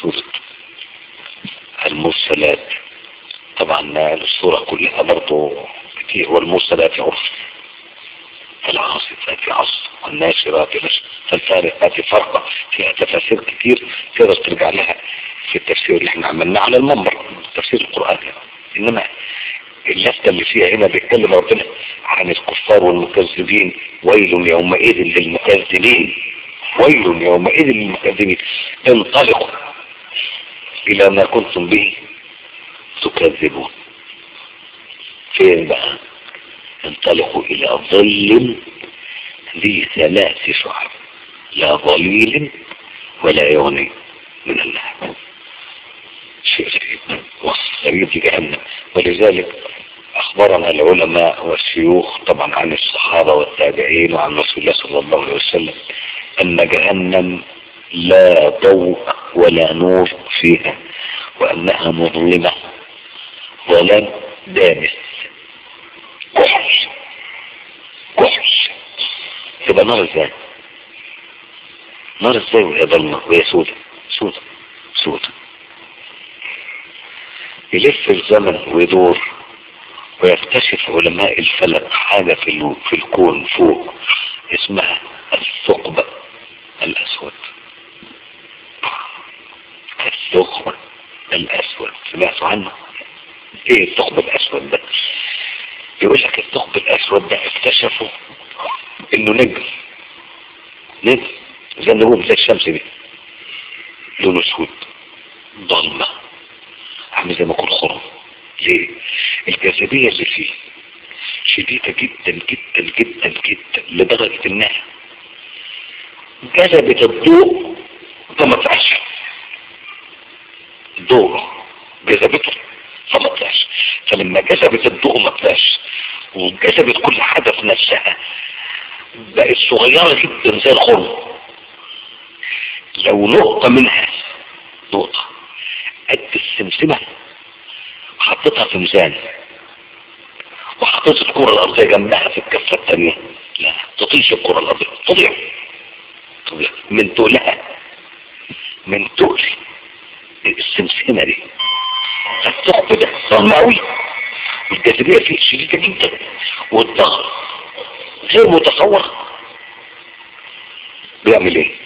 سورة المرسلات. طبعا السورة كلها برضو كتير، والمرسلات عرف، فالعاصفات عصف، والناشرات نشر، فالفارقات فرقة. فيها تفاسير كتير تقدر ترجع لها في التفسير اللي احنا عملناه على المنبر، تفسير القرآن يعني. انما اللفتة اللي فيها هنا بيتكلم ربنا عن الكفار والمكذبين، ويل يومئذ للمكذبين، ويل يومئذ للمكذبين، انطلقوا الى ما كنتم به تكذبون. فين بقى؟ انطلقوا الى ظل ذي 3 شعب لا ظليل ولا يغني من اللهب. شيء غريب، وصف غريب لجهنم. ولذلك اخبرنا العلماء والشيوخ طبعا عن الصحابة والتابعين وعن رسول الله صلى الله عليه وسلم ان جهنم لا ضوء ولا نور فيها، وانها مظلمة ظلام دامس كحل كحل. تبقى نار ازاي؟ نار ازاي وهي ضلمة وهي سودة سودة سودة؟ يلف الزمن ويدور، ويكتشف علماء الفلك حاجة في الكون فوق اسمها الثقب الأسود. الثقب الأسود سمعتوا عنه؟ ايه الثقب الأسود ده؟ يقول لك الثقب الأسود ده اكتشفوا انه نجم زي النجوم زي الشمس دي، لونه اسود ضلمة عامل زي ما يكون خرم. ليه؟ الجاذبية اللي فيه شديدة جدا جدا جدا جدا لدرجة انها جذبت الضوء فما طلعش. الضوء جذبته فما طلعش، فلما جذبت الضوء ما طلعش، وجذبت كل حاجة في نفسها بقت صغيرة جدا زي الخرم. لو نقطة منها، نقطة قد السمسمة، حطيتها في ميزان وحطيت الكرة الأرضية جنبها في الكفة الثانية، لا تطيش الكرة الأرضية، تضيع من تقلها، من تقل السمسمة دي. الثقب ده ضلماوي والجاذبية فيه شديدة جدا والضغط غير متصور. بيعمل ايه؟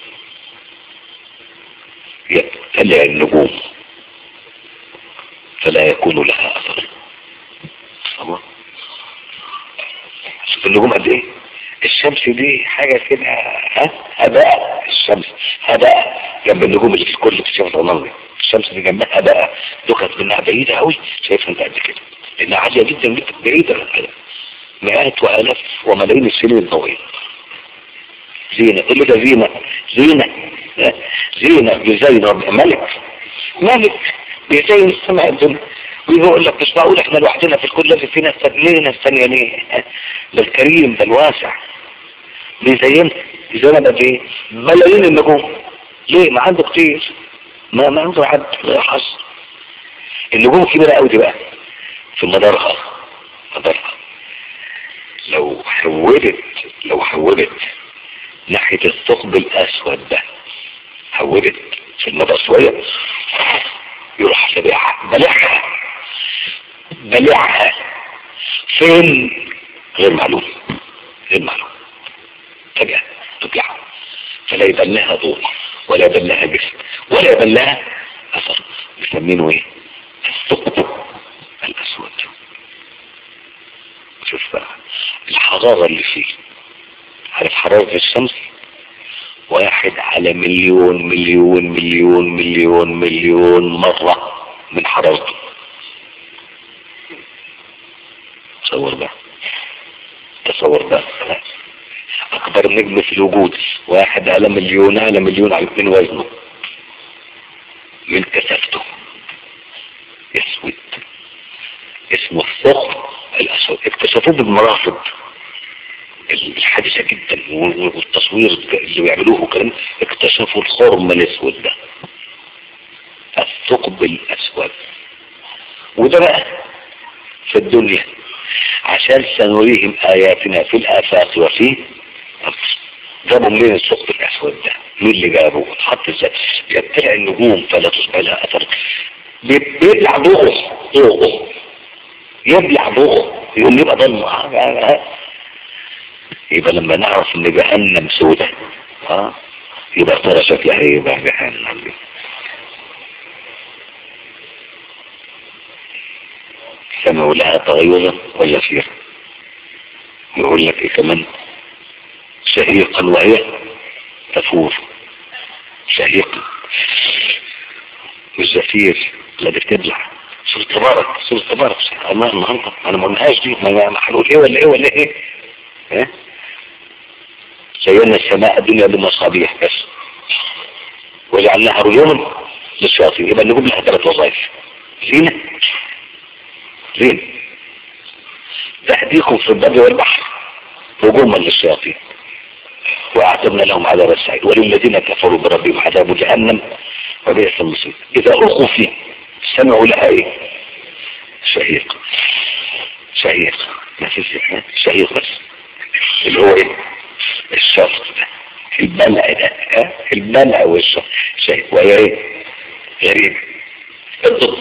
يبتلع النجوم فلا يكون لها اثر. شوف النجوم قد ايه. الشمس دي حاجة كده هباء، الشمس هباء جنب النجوم اللي في كل اكتشاف الغمام. الشمس دي جنبها هباء، دخلت منها بعيدة قوي، شايفها انت قد كده لانها عالية جدا جدا بعيدة من كده مئات والاف وملايين السنين الضوئية. زينة، اللي ده زينة زينة بيزين رب ملك بيزين السماء الدنيا. ويقول لك مش معقول احنا لوحدنا في الكل، لازم في ناس لينا الثانية ليه؟ ده الكريم ده الواسع بيزين بقى ايه؟ ملايين النجوم. ليه؟ ما عنده كتير، ما عنده حد حظ. النجوم كبيرة قوي دي بقى في مدارها لو حولت ناحية الثقب الأسود ده، حولت في المدار شوية، يروح بلعها فين؟ غير معلوم فجأة تبلعها، فلا يبان لها ضوء ولا يبان لها جسم ولا يبان لها أثر. بيسمينه ايه؟ الثقب الأسود. شوف بقى الحرارة اللي فيه. عارف حرارة الشمس 1 على مليون مليون مليون مليون مليون مرة من حرارته. تصور بقى اكبر نجم في الوجود 1 على مليون على مليون على من وزنه، من كثافته، اسود، اسمه الثقب الاسود. اكتشفوه بالمراصد الحادثة جدا والتصوير اللي بيعملوه كلام، اكتشفوا الخرم الاسود ده، الثقب الاسود. وده بقى في الدنيا عشان سنريهم اياتنا في الافاق وفي جابوا منين الثقب الاسود ده؟ مين اللي جابه؟ اتحط ازاي؟ يبتلع النجوم فلا تصبح لها اثر. بيبلع ضوءه يبلع ضوءه يقوم يبقى ضلمة. يبقى لما نعرف ان جهنم سودة يبقى ترى شكلها ايه بقى جهنم دي؟ سمعوا لها تغيظا وزفيرا. يقول لك ايه كمان؟ شهيقا وهي تفور. شهيقا والزفير الذي بتبلع. سورة تبارك الله النهارده انا ما قلناهاش دي. ما هنقول ايه ولا ايه ولا ايه؟ ها؟ زينا السماء الدنيا بالمصابيح بس وجعلناها رجوما للشياطين. يبقى نجيب لها 3 وظائف: زينة تهديكم في البر والبحر، هجوما للشياطين، واعتدنا لهم عذاب السعير، وللذين كفروا بربهم عذاب جهنم وبئس المصير. اذا القوا فيه سمعوا لها ايه؟ شهيق ما فيش شهيق بس اللي هو ايه؟ الشفط ده، البلع ده، البلع والشفط. شهيق وهي ايه؟ غريب. الضد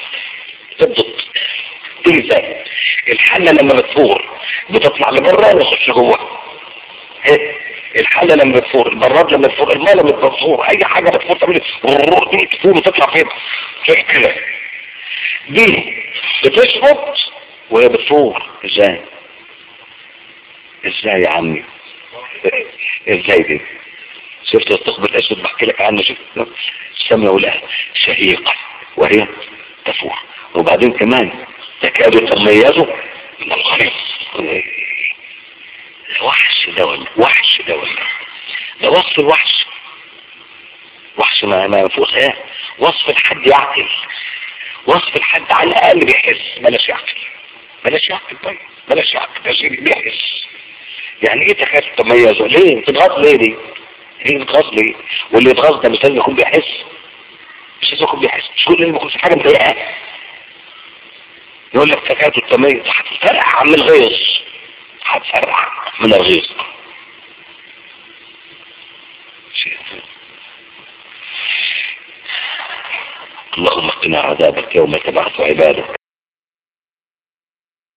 ازاي؟ الحلة لما بتفور بتطلع لبره ولا تخش جوه؟ الحلة لما بتفور، البراد لما بتفور، الماء لما بتفور، اي حاجة بتفور تعمل دي تفور وتطلع فين؟ زي كده. دي بتشفط وهي بتفور. ازاي يا عمي؟ ازاي دي؟ شفت الثقب الاسود بحكي لك عنه؟ شفت سمعوا لها شهيقة وهي تفور. وبعدين كمان تكاد تميزوا من الغيظ. وحش ده ولا ده وصف الوحش. وحش ما فوق خيال. وصف الحد يعقل، وصف الحد على الاقل بيحس. بلاش يعقل طيب، بلاش يعقل بيحس. يعني ايه تكاد تميزوا؟ ليه بتتغاظ؟ ليه دي بتتغاظ ليه؟ واللي يتغاظ ده مش لازم يكون بيحس. مش كل اللي بيكون في حاجه مضايقاه يقول لك تكاد التميز. هتفرقع من الغيظ، اللهم قنا عذابك يوم تبعث عبادك